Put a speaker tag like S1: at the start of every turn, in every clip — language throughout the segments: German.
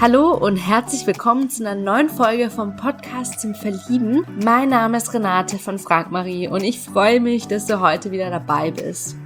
S1: Hallo und herzlich willkommen zu einer neuen Folge vom Podcast zum Verlieben. Mein Name ist Renate von Frag Marie und ich freue mich, dass du heute wieder dabei bist.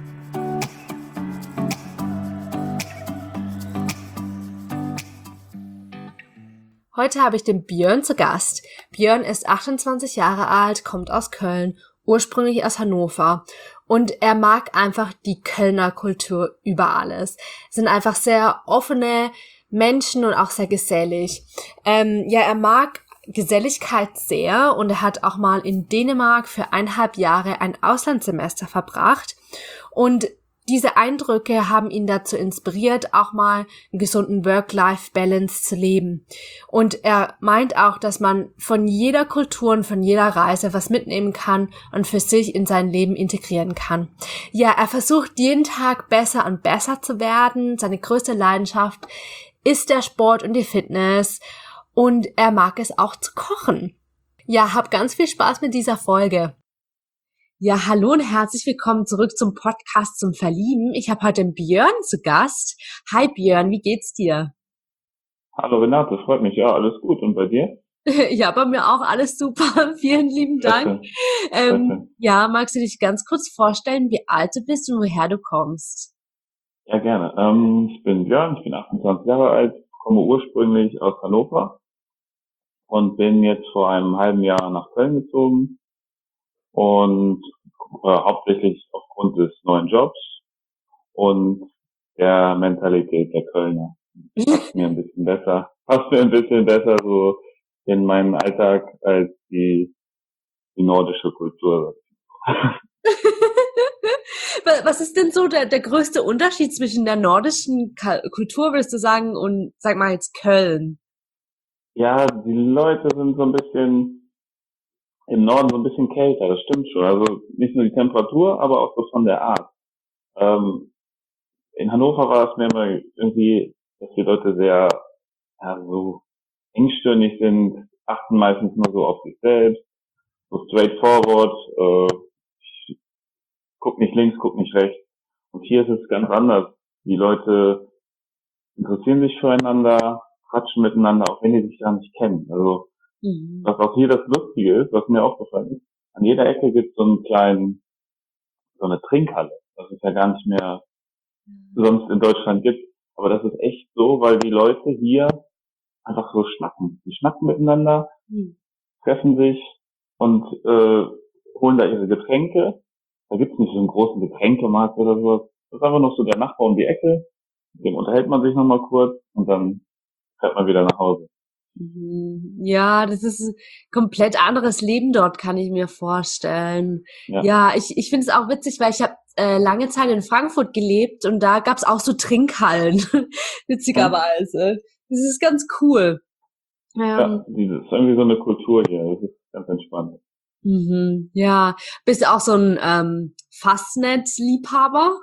S1: Heute habe ich den Björn zu Gast. Björn ist 28 Jahre alt, kommt aus Köln, ursprünglich aus Hannover. Und er mag einfach die Kölner Kultur über alles. Es sind einfach sehr offene Menschen und auch sehr gesellig. Er mag Geselligkeit sehr und er hat auch mal in Dänemark für 1,5 Jahre ein Auslandssemester verbracht. Und diese Eindrücke haben ihn dazu inspiriert, auch mal einen gesunden Work-Life-Balance zu leben. Und er meint auch, dass man von jeder Kultur und von jeder Reise was mitnehmen kann und für sich in sein Leben integrieren kann. Ja, er versucht jeden Tag besser und besser zu werden. Seine größte Leidenschaft ist der Sport und die Fitness. Und er mag es auch zu kochen. Ja, hab ganz viel Spaß mit dieser Folge. Ja, hallo und herzlich willkommen zurück zum Podcast zum Verlieben. Ich habe heute den Björn zu Gast. Hi Björn, wie geht's dir?
S2: Hallo Renate, freut mich. Ja, alles gut. Und bei dir?
S1: Ja, bei mir auch alles super. Vielen lieben
S2: Sehr
S1: Dank.
S2: schön, sehr schön.
S1: Ja, magst du dich ganz kurz vorstellen, wie alt du bist und woher du kommst?
S2: Ja, gerne. Ich bin Björn, ich bin 28 Jahre alt, komme ursprünglich aus Hannover und bin jetzt vor einem halben Jahr nach Köln gezogen und hauptsächlich aufgrund des neuen Jobs und der Mentalität der Kölner. Passt mir ein bisschen besser so in meinen Alltag als die nordische Kultur.
S1: Was ist denn so der größte Unterschied zwischen der nordischen Kultur, würdest du sagen, und sag mal jetzt Köln?
S2: Ja, die Leute sind so ein bisschen im Norden so ein bisschen kälter, das stimmt schon. Also nicht nur die Temperatur, aber auch so von der Art. Ähm, in Hannover war es mir immer irgendwie, dass die Leute sehr, ja, so engstirnig sind, achten meistens nur so auf sich selbst, so straightforward, guck nicht links, guck nicht rechts. Und hier ist es ganz anders. Die Leute interessieren sich füreinander, quatschen miteinander, auch wenn die sich gar nicht kennen. Also
S1: Mhm.
S2: was auch hier das Lustige ist, was mir aufgefallen ist, an jeder Ecke gibt es so eine Trinkhalle, was es ja gar nicht mehr sonst in Deutschland gibt. Aber das ist echt so, weil die Leute hier einfach so schnacken. Die schnacken miteinander,
S1: Mhm.
S2: treffen sich und holen da ihre Getränke. Da gibt's nicht so einen großen Getränkemarkt oder sowas. Das ist einfach noch so der Nachbar um die Ecke. Mit dem unterhält man sich nochmal kurz und dann fährt man wieder nach Hause.
S1: Mhm. Ja, das ist ein komplett anderes Leben dort, kann ich mir vorstellen.
S2: Ja.
S1: Ja, ich finde es auch witzig, weil ich habe lange Zeit in Frankfurt gelebt und da gab's auch so Trinkhallen,
S2: Hm?
S1: witzigerweise. Das ist ganz cool.
S2: Ja,
S1: Ähm,
S2: dieses ist irgendwie so eine Kultur hier. Das ist ganz entspannt.
S1: ja, bist du auch so ein Fastnet-Liebhaber?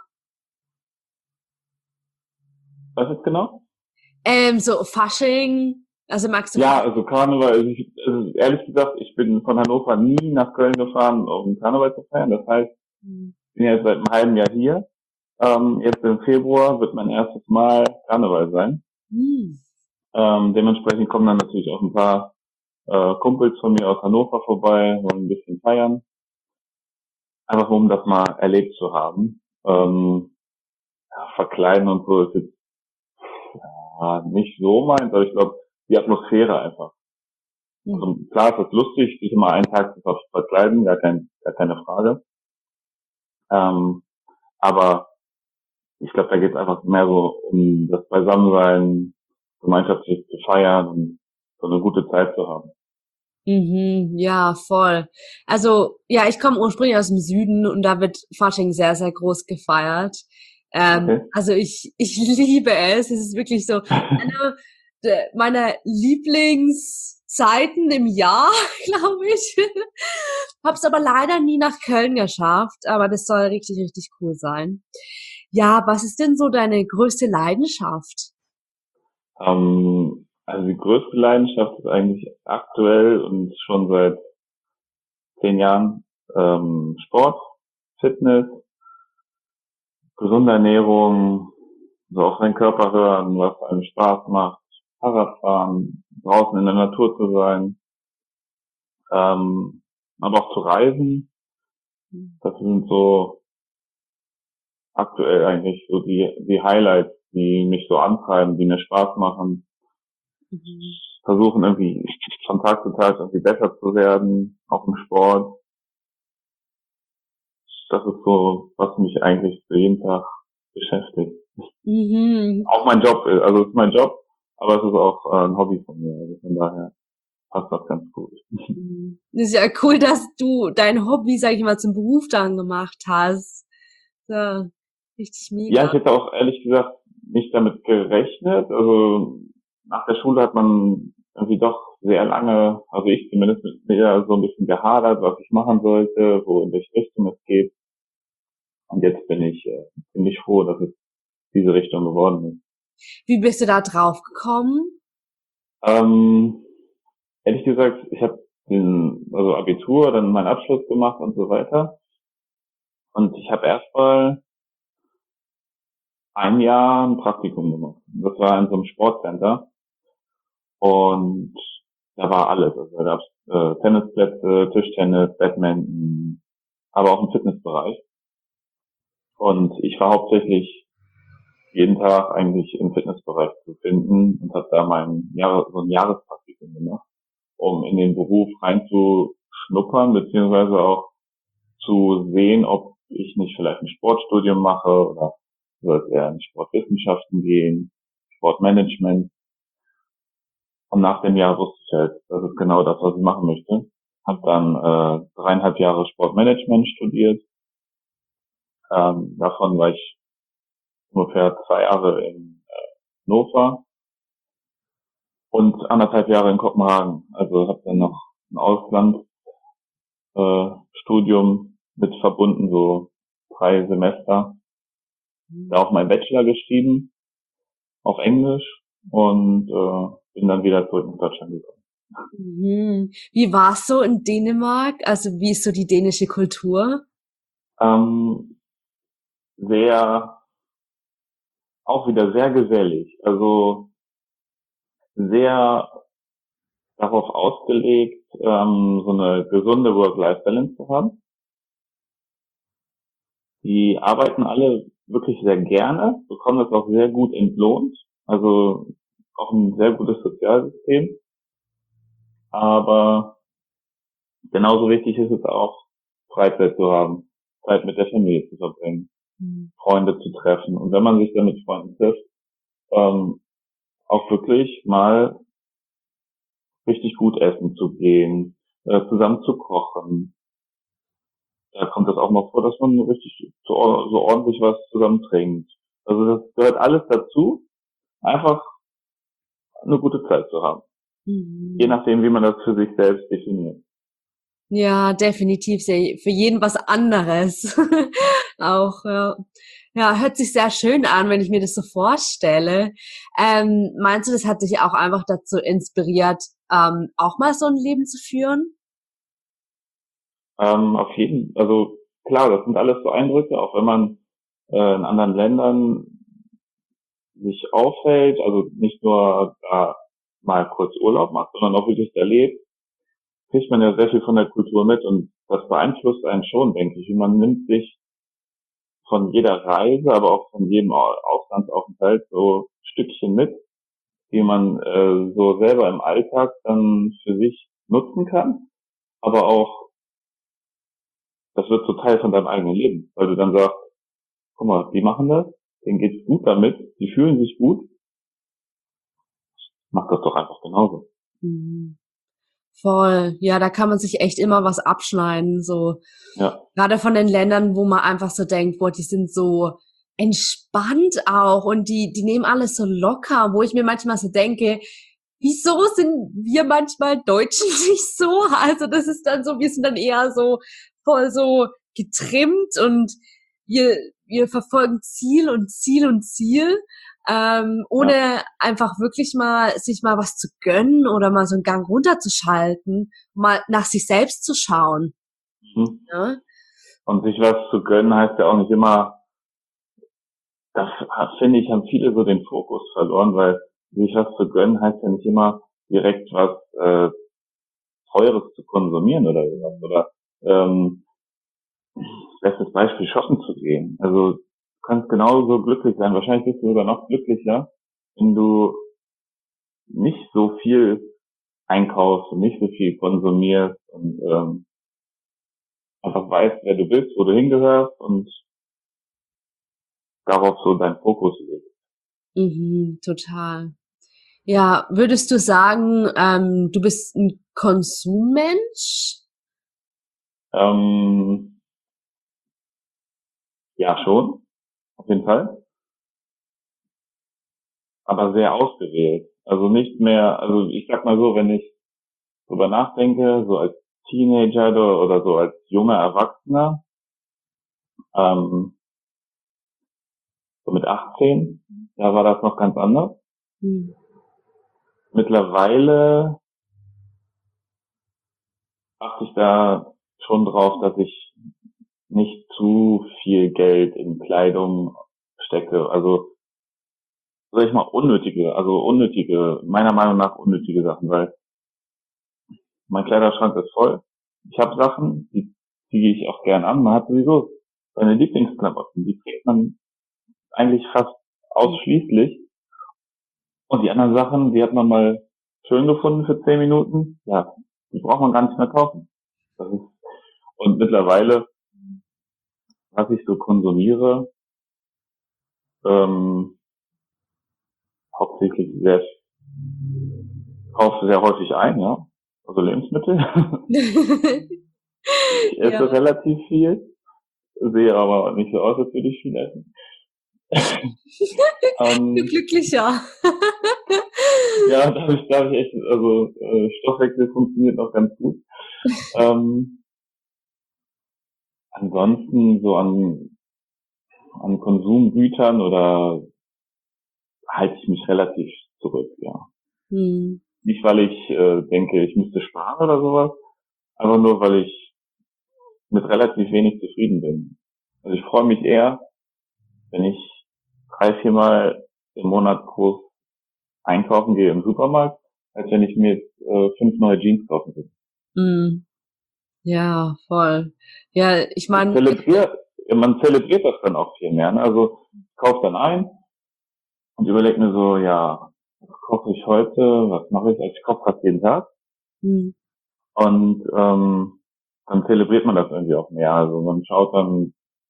S2: Was ist genau?
S1: So Fasching, also magst du
S2: Ja,
S1: Fasching?
S2: also Karneval, also ehrlich gesagt, ich bin von Hannover nie nach Köln gefahren, um Karneval zu feiern. Das heißt, ich bin jetzt seit einem halben Jahr hier. Jetzt im Februar wird mein erstes Mal Karneval sein.
S1: Hm.
S2: Dementsprechend kommen dann natürlich auch ein paar Kumpels von mir aus Hannover vorbei, wollen ein bisschen feiern. Einfach um das mal erlebt zu haben. Ja, verkleiden und so ist jetzt nicht so meins, aber ich glaube, die Atmosphäre einfach.
S1: Hm.
S2: Also klar ist das lustig, sich immer einen Tag zu verkleiden, gar keine Frage. Ähm, aber ich glaube, da geht es einfach mehr so um das Beisammensein, gemeinschaftlich zu feiern und so eine gute Zeit zu haben.
S1: Mhm, ja, voll. Also, ja, ich komme ursprünglich aus dem Süden und da wird Fasching sehr, sehr groß gefeiert.
S2: Okay.
S1: Also ich liebe es. Es ist wirklich so eine meiner Lieblingszeiten im Jahr, glaube ich. Hab's aber leider nie nach Köln geschafft, aber das soll richtig, richtig cool sein. Ja, was ist denn so deine größte Leidenschaft?
S2: Also die größte Leidenschaft ist eigentlich aktuell und schon seit 10 Jahren Sport, Fitness, gesunde Ernährung, so auf seinen Körper hören, was einem Spaß macht. Fahrradfahren, draußen in der Natur zu sein, aber auch zu reisen. Das sind so aktuell eigentlich so die Highlights, die mich so antreiben, die mir Spaß machen.
S1: Mhm.
S2: Versuchen irgendwie von Tag zu Tag irgendwie besser zu werden, auch im Sport. Das ist so, was mich eigentlich für jeden Tag beschäftigt.
S1: Mhm.
S2: Auch mein Job, also es ist mein Job, aber es ist auch ein Hobby von mir. Also von daher passt das ganz gut.
S1: Mhm. Ist ja cool, dass du dein Hobby, sag ich mal, zum Beruf dann gemacht hast. Ja, richtig
S2: Ja,
S1: mega.
S2: ich hätte auch ehrlich gesagt nicht damit gerechnet. Also nach der Schule hat man irgendwie doch sehr lange, also ich zumindest mit mir so ein bisschen gehadert, was ich machen sollte, wo in welche Richtung es geht. Und jetzt bin ich ziemlich froh, dass es diese Richtung geworden ist.
S1: Wie bist du da drauf gekommen?
S2: Ähm, Ehrlich gesagt, ich habe also Abitur, dann meinen Abschluss gemacht und so weiter. Und ich habe erstmal ein Jahr ein Praktikum gemacht. Das war in so einem Sportcenter und da war alles. Also da gab's Tennisplätze, Tischtennis, Badminton, aber auch im Fitnessbereich. Und ich war hauptsächlich jeden Tag eigentlich im Fitnessbereich zu finden und habe da so ein Jahrespraktikum gemacht, um in den Beruf reinzuschnuppern, beziehungsweise auch zu sehen, ob ich nicht vielleicht ein Sportstudium mache oder soll es eher in Sportwissenschaften gehen, Sportmanagement. Und nach dem Jahr wusste ich halt, das ist genau das, was ich machen möchte. Hab dann 3,5 Jahre Sportmanagement studiert. Davon war ich ungefähr 2 Jahre in Hannover und 1,5 Jahre in Kopenhagen. Also habe dann noch ein Auslandsstudium Studium mit verbunden, so 3 Semester. Da auch meinen Bachelor geschrieben auf Englisch und bin dann wieder zurück nach Deutschland gekommen.
S1: Mhm. Wie war's so in Dänemark? Also wie ist so die dänische Kultur?
S2: Ähm, sehr, auch wieder sehr gesellig, also sehr darauf ausgelegt, so eine gesunde Work-Life-Balance zu haben. Die arbeiten alle wirklich sehr gerne, bekommen das auch sehr gut entlohnt, also auch ein sehr gutes Sozialsystem, aber genauso wichtig ist es auch, Freizeit zu haben, Zeit mit der Familie zu verbringen,
S1: Mhm.
S2: Freunde zu treffen. Und wenn man sich dann mit Freunden trifft, ähm, auch wirklich mal richtig gut essen zu gehen, zusammen zu kochen. Da kommt das auch mal vor, dass man richtig so ordentlich was zusammen trinkt. Also das gehört alles dazu, einfach eine gute Zeit zu haben. Je
S1: Mhm.
S2: nachdem, wie man das für sich selbst definiert.
S1: Ja, definitiv sehr, für jeden was anderes. Auch, ja. Ja, hört sich sehr schön an, wenn ich mir das so vorstelle. Meinst du, das hat dich auch einfach dazu inspiriert, auch mal so ein Leben zu führen?
S2: Also klar, das sind alles so Eindrücke, auch wenn man in anderen Ländern sich aufhält, also nicht nur da mal kurz Urlaub macht, sondern auch wirklich da lebt, kriegt man ja sehr viel von der Kultur mit und das beeinflusst einen schon, denke ich. Und man nimmt sich von jeder Reise, aber auch von jedem Auslandsaufenthalt so Stückchen mit, die man so selber im Alltag dann für sich nutzen kann, aber auch, das wird so Teil von deinem eigenen Leben, weil du dann sagst, guck mal, die machen das, denen geht's gut damit, die fühlen sich gut, mach das doch einfach genauso.
S1: Mhm. Voll. Ja, da kann man sich echt immer was abschneiden, so.
S2: Ja.
S1: Gerade von den Ländern, wo man einfach so denkt, boah, die sind so entspannt auch und die nehmen alles so locker, wo ich mir manchmal so denke, wieso sind wir manchmal Deutschen nicht so? Also das ist dann so, wir sind dann eher so voll so getrimmt und wir, wir verfolgen Ziel und Ziel und Ziel,
S2: Ja.
S1: ohne einfach wirklich mal sich mal was zu gönnen oder mal so einen Gang runterzuschalten, mal nach sich selbst zu schauen.
S2: Mhm.
S1: Ne?
S2: Und sich was zu gönnen heißt ja auch nicht immer, das finde ich, haben viele so den Fokus verloren, weil sich was zu gönnen heißt ja nicht immer direkt was Teures zu konsumieren oder sowas. Oder bestes Beispiel, shoppen zu gehen. Also du kannst genauso glücklich sein. Wahrscheinlich bist du sogar noch glücklicher, wenn du nicht so viel einkaufst und nicht so viel konsumierst und einfach weißt, wer du bist, wo du hingehörst und darauf so deinen Fokus legst.
S1: Total. Ja, würdest du sagen, du bist ein Konsummensch?
S2: Ähm, ja, schon, auf jeden Fall, aber sehr ausgewählt. Also nicht mehr, also ich sag mal so, wenn ich drüber nachdenke, so als Teenager oder so als junger Erwachsener, ähm, so mit 18, da war das noch ganz anders.
S1: Hm.
S2: Mittlerweile achte ich da schon drauf, dass ich nicht zu viel Geld in Kleidung stecke. Also, sag ich mal, unnötige, meiner Meinung nach unnötige Sachen, weil mein Kleiderschrank ist voll. Ich habe Sachen, die ziehe ich auch gern an. Man hat sowieso seine Lieblingsklamotten, die trägt man eigentlich fast ausschließlich. Und die anderen Sachen, die hat man mal schön gefunden für 10 Minuten. Ja, die braucht man gar nicht mehr kaufen. Das ist, und mittlerweile, was ich so konsumiere, ähm, hauptsächlich kaufe sehr häufig ein, ja. Also Lebensmittel. Ich esse
S1: Ja.
S2: relativ viel, sehe aber nicht so aus, als würde ich viel essen. Ähm,
S1: Glücklicher.
S2: ja, darf ich echt, also Stoffwechsel funktioniert noch ganz gut. Ähm, ansonsten so an Konsumgütern oder halte ich mich relativ zurück, ja.
S1: Hm.
S2: Nicht, weil ich denke, ich müsste sparen oder sowas, einfach nur, weil ich mit relativ wenig zufrieden bin. Also ich freue mich eher, wenn ich 3, 4 Mal im Monat groß einkaufen gehe im Supermarkt, als wenn ich mir jetzt 5 neue Jeans kaufen will.
S1: Hm. Ja, voll. Ja, ich
S2: Ich
S1: meine,
S2: zelebriere, man zelebriert das dann auch viel mehr. Ne? Also ich kaufe dann ein und überlege mir so, ja, was koche ich heute, was mache ich? Also ich koche fast jeden Tag
S1: hm.
S2: und dann zelebriert man das irgendwie auch mehr. Also man schaut dann,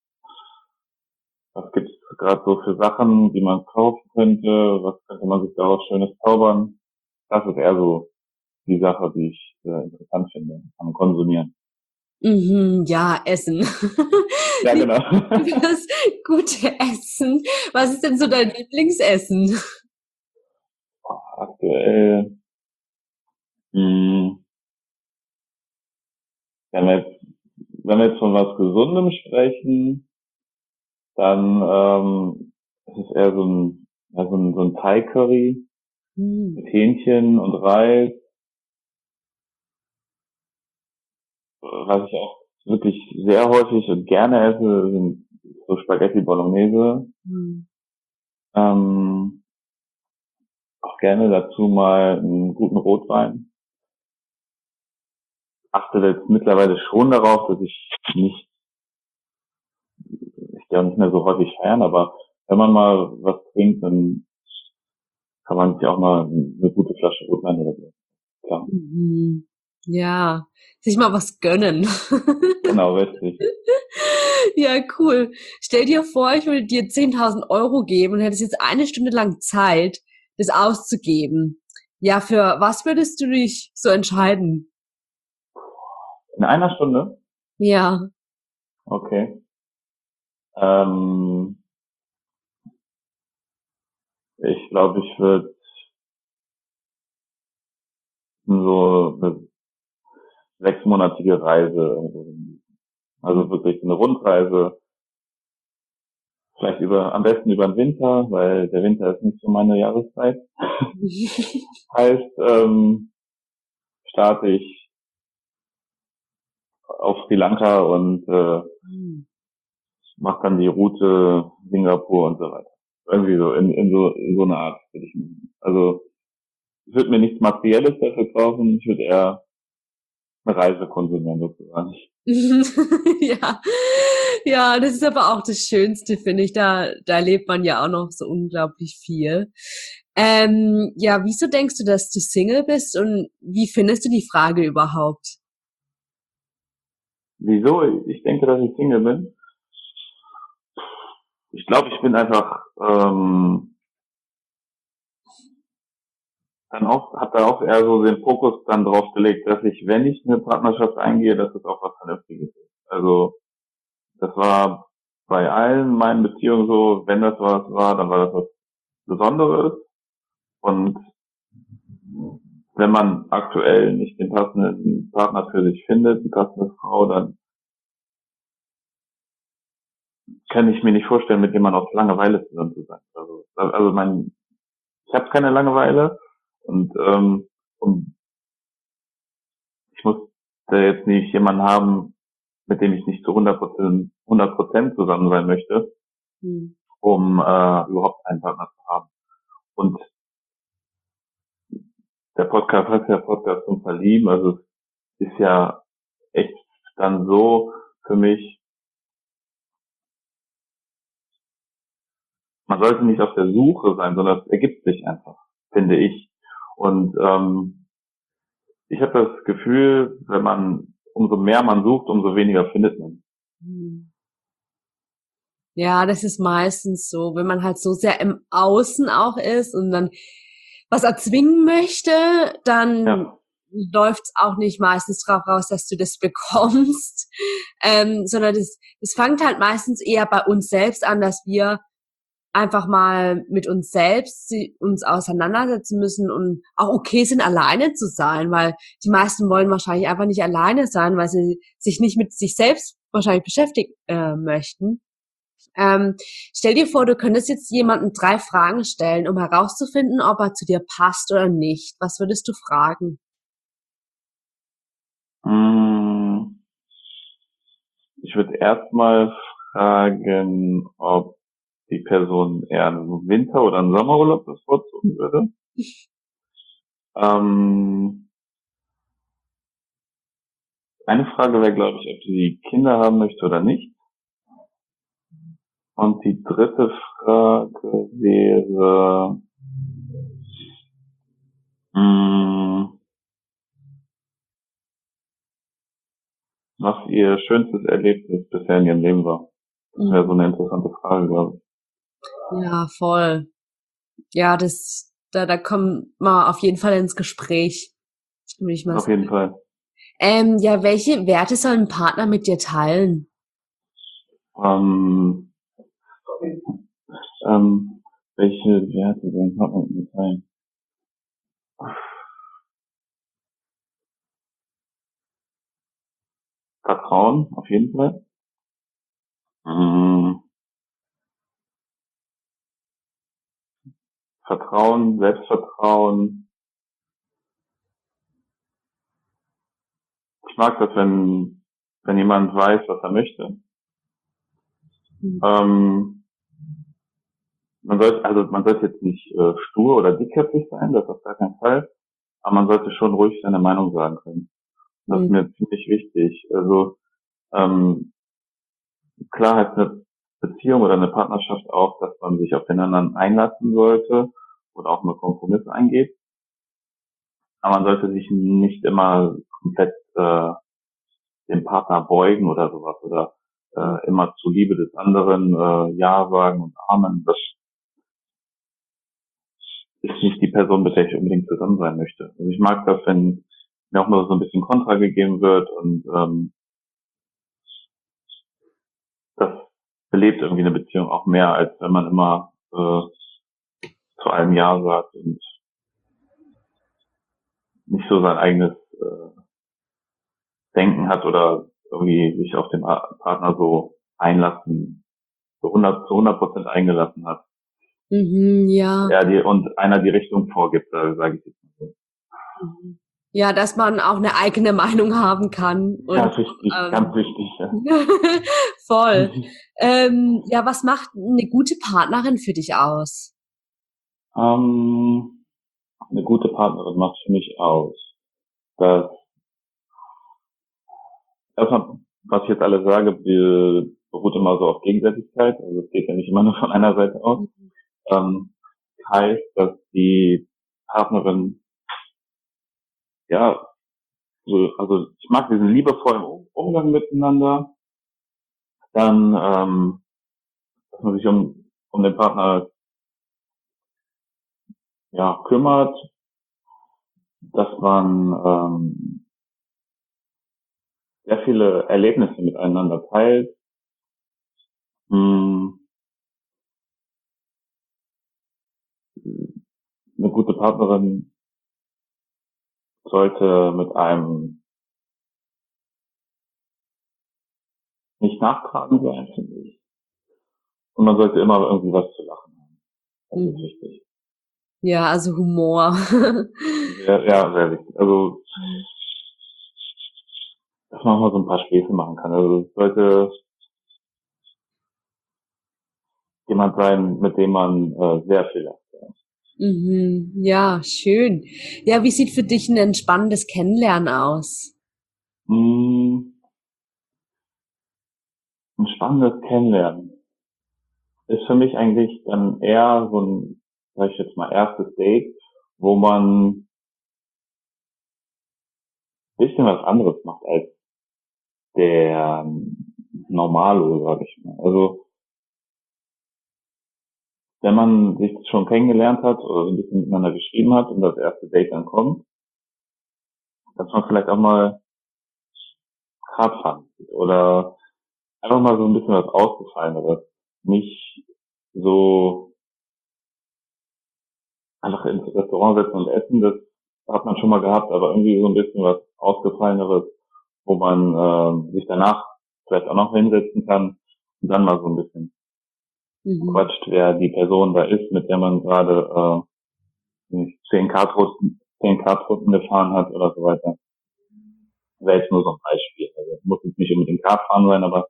S2: was gibt's gerade so für Sachen, die man kaufen könnte, was könnte man sich daraus Schönes zaubern. Das ist eher so die Sache, die ich interessant finde, am Konsumieren.
S1: Ja, Essen.
S2: Ja, genau.
S1: Das gute Essen. Was ist denn so dein Lieblingsessen?
S2: Aktuell, mh, wenn wir jetzt, wenn wir jetzt von was Gesundem sprechen, dann ist es eher so ein Thai-Curry
S1: Hm.
S2: mit Hähnchen und Reis, was ich auch wirklich sehr häufig und gerne esse, sind so Spaghetti Bolognese.
S1: Hm.
S2: Ähm, auch gerne dazu mal einen guten Rotwein. Achte jetzt mittlerweile schon darauf, dass ich gehe auch nicht mehr so häufig feiern, aber wenn man mal was trinkt, dann kann man sich auch mal eine gute Flasche Rotwein oder so. Klar.
S1: Mhm. Ja, sich mal was gönnen.
S2: Genau, richtig.
S1: Ja, cool. Stell dir vor, ich würde dir 10.000 € geben und hättest jetzt eine Stunde lang Zeit, das auszugeben. Ja, für was würdest du dich so entscheiden?
S2: In einer Stunde?
S1: Ja.
S2: Okay. Ähm, ich glaube, ich würde so eine 6-monatige Reise irgendwo hin. Also wirklich eine Rundreise, vielleicht am besten über den Winter, weil der Winter ist nicht so meine Jahreszeit. Heißt, starte ich auf Sri Lanka und mache dann die Route Singapur und so weiter. Irgendwie so in so eine Art würde ich machen. Also ich würde mir nichts Materielles dafür kaufen, ich würde eher eine Reise konsumieren sozusagen.
S1: Ja, ja, das ist aber auch das Schönste, finde ich. Da erlebt man ja auch noch so unglaublich viel. Ja, wieso denkst du, dass du Single bist und wie findest du die Frage überhaupt?
S2: Wieso ich denke, dass ich Single bin? Ich glaube, ich bin einfach dann auch, habe da auch eher so den Fokus dann drauf gelegt, dass ich, wenn ich eine Partnerschaft eingehe, dass es auch was Vernünftiges ist. Also das war bei allen meinen Beziehungen so, wenn das was war, dann war das was Besonderes. Und wenn man aktuell nicht den passenden Partner für sich findet, die passende Frau, dann kann ich mir nicht vorstellen, mit jemandem auf Langeweile zusammen zu sein. Ich habe keine Langeweile und ich muss da jetzt nicht jemanden haben, mit dem ich nicht zu 100% zusammen sein möchte,
S1: Hm.
S2: um überhaupt einen Partner zu haben. Und der Podcast heißt ja Podcast zum Verlieben, also es ist ja echt dann so für mich, man sollte nicht auf der Suche sein, sondern es ergibt sich einfach, finde ich. Und ich habe das Gefühl, umso mehr man sucht, umso weniger findet man.
S1: Hm. Ja, das ist meistens so, wenn man halt so sehr im Außen auch ist und dann was erzwingen möchte, dann
S2: Ja,
S1: läuft's auch nicht meistens drauf raus, dass du das bekommst, sondern das fängt halt meistens eher bei uns selbst an, dass wir einfach mal mit uns selbst uns auseinandersetzen müssen und auch okay sind, alleine zu sein, weil die meisten wollen wahrscheinlich einfach nicht alleine sein, weil sie sich nicht mit sich selbst wahrscheinlich beschäftigen möchten. Stell dir vor, du könntest jetzt jemandem 3 Fragen stellen, um herauszufinden, ob er zu dir passt oder nicht. Was würdest du fragen?
S2: mm, ich würde erstmal fragen, ob die Person eher einen Winter- oder einen Sommerurlaub bevorzugen würde. Ähm, eine Frage wäre, glaube ich, ob sie Kinder haben möchte oder nicht. Und die dritte Frage wäre, mh, was ihr schönstes Erlebnis bisher in ihrem Leben war. Das wäre so eine interessante Frage, glaube
S1: Ja, voll. Ja, da kommen wir auf jeden Fall ins Gespräch, würde ich
S2: ich.
S1: mal
S2: Auf
S1: sagen.
S2: jeden Fall.
S1: Ja, welche Werte soll ein Partner mit dir teilen?
S2: Ähm, welche Werte sollen Partner mit mir teilen? Vertrauen, auf jeden Fall. Mm, Vertrauen, Selbstvertrauen. Ich mag das, wenn jemand weiß, was er möchte.
S1: Hm.
S2: Man sollte jetzt nicht stur oder dickköpfig sein, das auf gar keinen Fall. Aber man sollte schon ruhig seine Meinung sagen können. Das ist
S1: Hm.
S2: mir ziemlich wichtig. Also ähm, klar heißt eine Beziehung oder eine Partnerschaft auch, dass man sich auf den anderen einlassen sollte oder auch mal Kompromisse eingeht. Aber man sollte sich nicht immer komplett dem Partner beugen oder sowas oder immer zur Liebe des anderen Ja sagen und Amen. Das ist nicht die Person, mit der ich unbedingt zusammen sein möchte. Also ich mag das, wenn mir auch nur so ein bisschen Kontra gegeben wird und das belebt irgendwie eine Beziehung auch mehr, als wenn man immer zu allem Ja sagt und nicht so sein eigenes Denken hat oder irgendwie sich auf den Partner so einlassen, zu 100% eingelassen hat.
S1: Mhm, ja.
S2: Ja, und einer die Richtung vorgibt, sage ich jetzt mal so.
S1: Mhm. Ja, dass man auch eine eigene Meinung haben kann
S2: Ja,
S1: und
S2: wichtig, ganz wichtig, ja.
S1: voll. Ja, was macht eine gute Partnerin für dich aus?
S2: Ähm, eine gute Partnerin macht für mich aus, dass erstmal, was ich jetzt alles sage, beruht immer so auf Gegenseitigkeit. Also es geht ja nicht immer nur von einer Seite aus. Ähm, heißt, dass die Partnerin, ja, so, also ich mag diesen liebevollen Umgang miteinander. Dann, dass man sich um den Partner, ja, kümmert, dass man sehr viele Erlebnisse miteinander teilt. Mh, eine gute Partnerin sollte mit einem nicht nachtragend sein, finde ich. Und man sollte immer irgendwie was zu lachen haben. Das ist wichtig.
S1: Ja, also Humor.
S2: Ja, sehr wichtig. Also, dass man mal so ein paar Späße machen kann. Also, es sollte jemand sein, mit dem man sehr viel lacht. Ja.
S1: Ja, schön. Ja, wie sieht für dich ein entspannendes Kennenlernen aus?
S2: Ein spannendes Kennenlernen ist für mich eigentlich dann eher so ein, sag ich jetzt mal, erstes Date, wo man ein bisschen was anderes macht als der Normalo, sag ich mal. Also wenn man sich schon kennengelernt hat oder so ein bisschen miteinander geschrieben hat und das erste Date dann kommt, dass man vielleicht auch mal Radfahren geht oder einfach mal so ein bisschen was Ausgefalleneres. Nicht so einfach ins Restaurant setzen und essen, das hat man schon mal gehabt, aber irgendwie so ein bisschen was Ausgefalleneres, wo man sich danach vielleicht auch noch hinsetzen kann und dann mal so ein bisschen quatscht, wer die Person da ist, mit der man gerade 10 Kartrunden gefahren hat oder so weiter. Wäre jetzt nur so ein Beispiel. Also muss jetzt nicht unbedingt Kart fahren sein, aber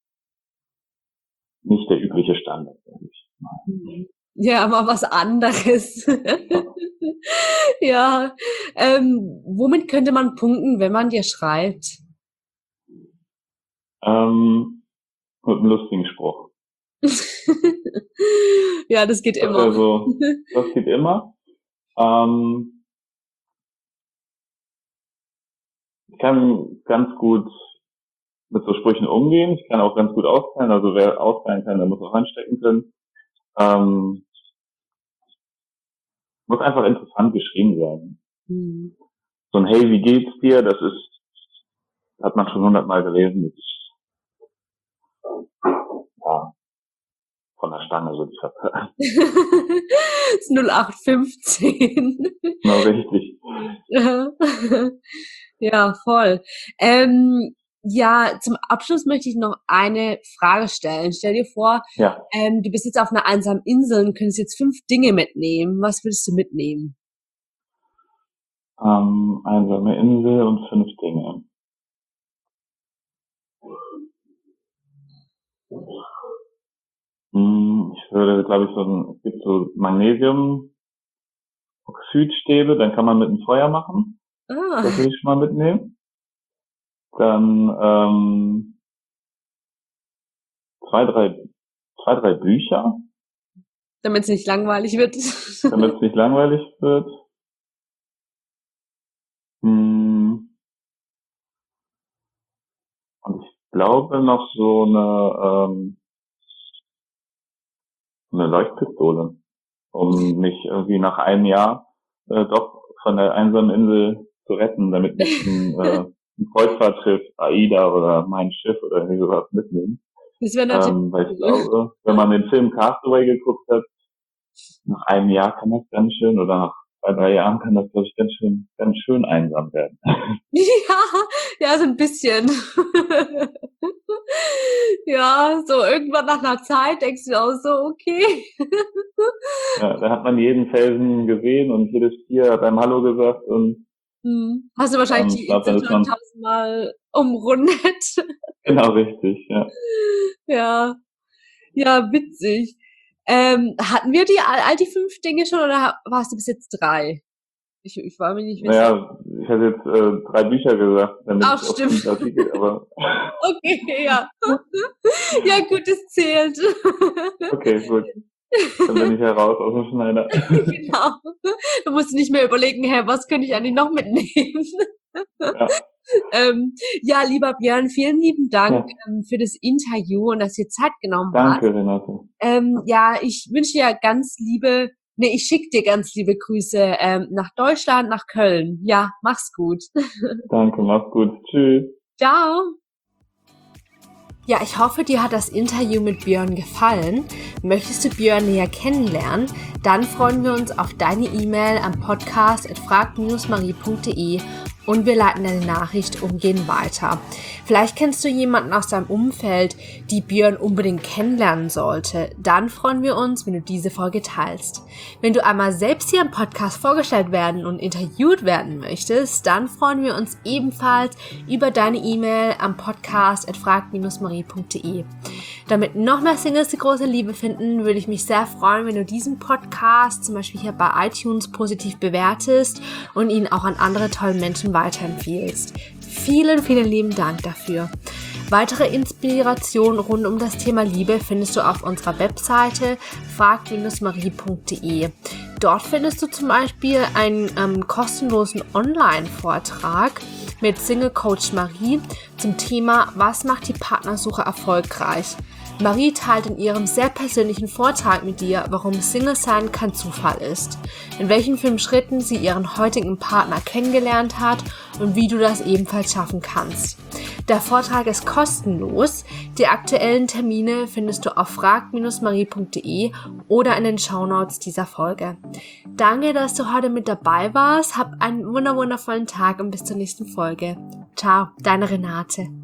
S2: nicht der übliche Standard, denke ich mal.
S1: Ja, mal was anderes. Ja, womit könnte man punkten, wenn man dir schreibt?
S2: Mit einem lustigen Spruch.
S1: Ja, das geht
S2: Das
S1: immer.
S2: wäre so, das geht immer. Ähm, ich kann ganz gut mit so Sprüchen umgehen. Ich kann auch ganz gut austeilen. Also wer austeilen kann, der muss auch anstecken können. Ähm, muss einfach interessant geschrieben sein. So ein Hey, wie geht's dir? Hat man schon 100-mal gelesen. Das ist, ja, von der Stange würde ich sagen.
S1: Das ist 0815.
S2: Genau richtig.
S1: Ja, voll. Ja, zum Abschluss möchte ich noch eine Frage stellen. Stell dir vor,
S2: Ja,
S1: du bist jetzt auf einer einsamen Insel und könntest jetzt 5 Dinge mitnehmen. Was würdest du mitnehmen?
S2: einsame Insel und 5 Dinge. Ich würde, glaube ich, es gibt so Magnesium-Oxidstäbe, dann kann man mit einem Feuer machen.
S1: Ah,
S2: Das würde ich schon mal mitnehmen. Dann zwei, drei, zwei, drei Bücher,
S1: damit es nicht langweilig wird.
S2: damit es nicht langweilig wird. Hm, und ich glaube noch eine Leuchtpistole, um mich irgendwie nach einem Jahr doch von der einsamen Insel zu retten, damit mich ein Kreuzfahrtschiff, AIDA oder mein Schiff oder irgendwie sowas mitnimmt.
S1: Das wäre natürlich
S2: Weil ich
S1: cool.
S2: glaube, wenn man den Film Castaway geguckt hat, nach einem Jahr kann das ganz schön, oder nach 2, 3 Jahren kann das, glaube ich, ganz schön einsam werden.
S1: Ja, ja, so ein bisschen. Ja, so irgendwann nach einer Zeit denkst du auch so, okay.
S2: Ja, da hat man jeden Felsen gesehen und jedes Tier hat einem Hallo gesagt und
S1: Hast du wahrscheinlich
S2: ich
S1: die
S2: glaube,
S1: Insel
S2: dann ist
S1: schon
S2: man
S1: tausendmal umrundet.
S2: genau richtig, ja.
S1: Ja, ja, witzig. Hatten wir all die 5 Dinge schon oder warst du bis jetzt 3? Ich war mir nicht wissen.
S2: Naja, ich hätte jetzt 3 Bücher gesagt, damit
S1: Ach,
S2: ich auf
S1: stimmt.
S2: den Artikel, aber
S1: Okay, ja. Ja, gut, es zählt.
S2: okay, gut. Dann bin ich ja raus aus dem Schneider.
S1: Genau. Du musst nicht mehr überlegen, was könnte ich eigentlich noch mitnehmen?
S2: Ja,
S1: Ja, lieber Björn, vielen lieben Dank
S2: ja,
S1: für das Interview und dass du dir Zeit genommen hast.
S2: danke, Renate.
S1: Ja, ich wünsche dir ich schicke dir ganz liebe Grüße nach Deutschland, nach Köln. Ja, mach's gut.
S2: Danke, mach's gut. Tschüss.
S1: Ciao. Ja, ich hoffe, dir hat das Interview mit Björn gefallen. Möchtest du Björn näher kennenlernen? Dann freuen wir uns auf deine E-Mail am podcast@frag-marie.de und wir leiten deine Nachricht umgehend weiter. Vielleicht kennst du jemanden aus deinem Umfeld, die Björn unbedingt kennenlernen sollte. Dann freuen wir uns, wenn du diese Folge teilst. Wenn du einmal selbst hier im Podcast vorgestellt werden und interviewt werden möchtest, dann freuen wir uns ebenfalls über deine E-Mail am podcast@frag-marie.de. Damit noch mehr Singles die große Liebe finden, würde ich mich sehr freuen, wenn du diesen Podcast zum Beispiel hier bei iTunes positiv bewertest und ihn auch an andere tolle Menschen weiterempfiehlst. Vielen, vielen lieben Dank dafür. Weitere Inspirationen rund um das Thema Liebe findest du auf unserer Webseite frag-marie.de. Dort findest du zum Beispiel einen kostenlosen Online-Vortrag mit Single Coach Marie zum Thema Was macht die Partnersuche erfolgreich? Marie teilt in ihrem sehr persönlichen Vortrag mit dir, warum Single-Sein kein Zufall ist, in welchen 5 Schritten sie ihren heutigen Partner kennengelernt hat und wie du das ebenfalls schaffen kannst. Der Vortrag ist kostenlos. Die aktuellen Termine findest du auf frag-marie.de oder in den Shownotes dieser Folge. Danke, dass du heute mit dabei warst. Hab einen wundervollen Tag und bis zur nächsten Folge. Ciao, deine Renate.